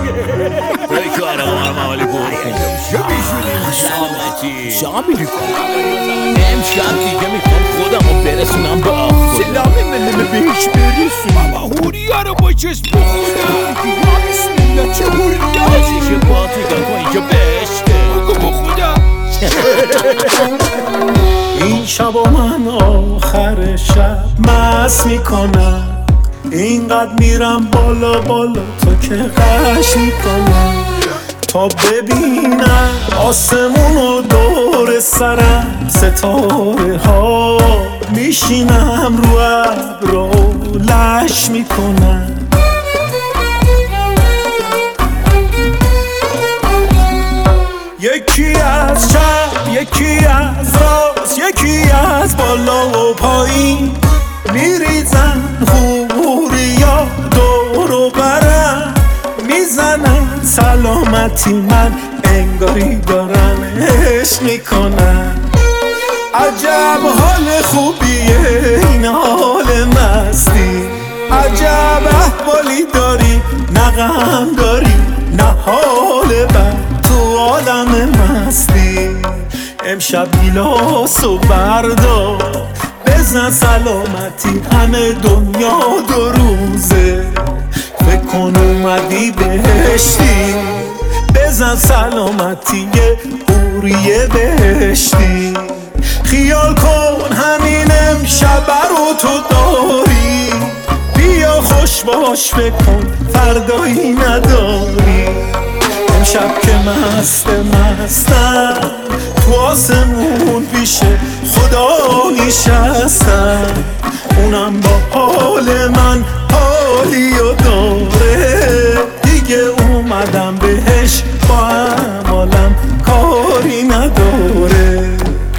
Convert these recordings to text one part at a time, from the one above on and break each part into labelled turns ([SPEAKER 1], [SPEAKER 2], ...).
[SPEAKER 1] بیکارم عملی برکن شاملی امشب دیگه میخوام خودم رو برسونم به آخر
[SPEAKER 2] سلامی منمه بهش برسون بابا هوریا رو با چشم بخودم یا بسم الله چه هوریا
[SPEAKER 1] چه باتی دکو اینجا بشته
[SPEAKER 2] بگو بخودم
[SPEAKER 3] این شب و من آخر شب مست میکنم اینقدر میرم بالا بالا تا که غش میکنم تا ببینم آسمون و دور سرم ستاره ها میشینم رو ابر و لش میکنم یکی از چپ یکی از راست یکی از بالا و پایین میریزن هوریا دور و برم میزنن سلامتی من انگاری دارم عشق میکنن عجب حال خوبیه این حال مستی عجب احوالی داری نه غم داری نه حال بد تو عالم مستی امشب گیلاس و بردار بزن سلامتی همه دنیا دو روزه فکر کن اومدی بهشتی بزن سلامتی یه حوریه بهشتی خیال کن همین امشب رو تو داری بیا خوش باش بکن فردایی نداری امشب که مستم تو آسمون پیش خدا نشستم اونم با حال من حالی و داره دیگه اومدم بهش با عمالم کاری نداره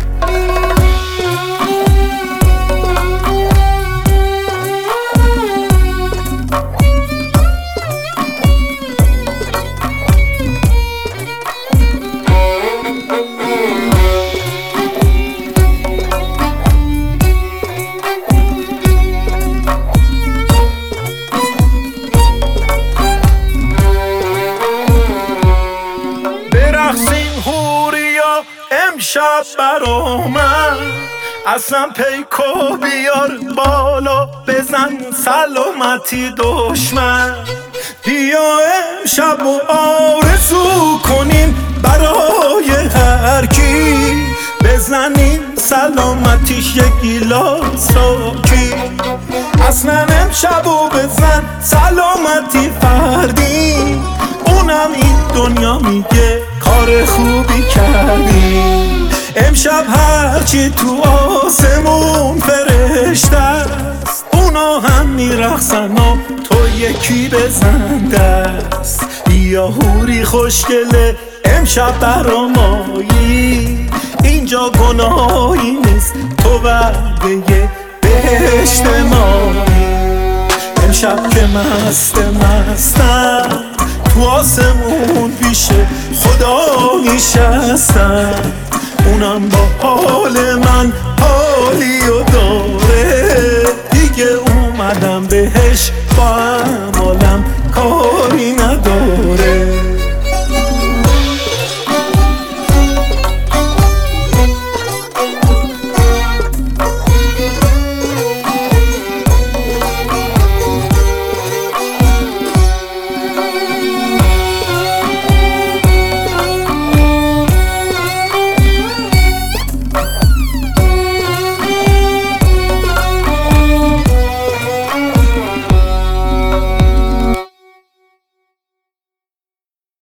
[SPEAKER 3] امشب برا من اصلا پیکو بیار بالا بزن سلامتی دشمن بیا امشب و آرزو کنیم برای هر کی بزنیم سلامتیش یک گیلاس راکی اصلا امشب و بزن سلامتی فردی اونم این دنیا میگه کار خوبی کردی امشب هرچی تو آسمون فرشته است اونا هم میرقصن و تو یکی بزن دست بیا حوری خوشگله امشب برامایی اینجا گناهی نیست تو وعده بهشت مایی امشب که مستم تو آسمون پیش خدا نشستم اونم با حال من حالی و داره دیگه اومدم بهش با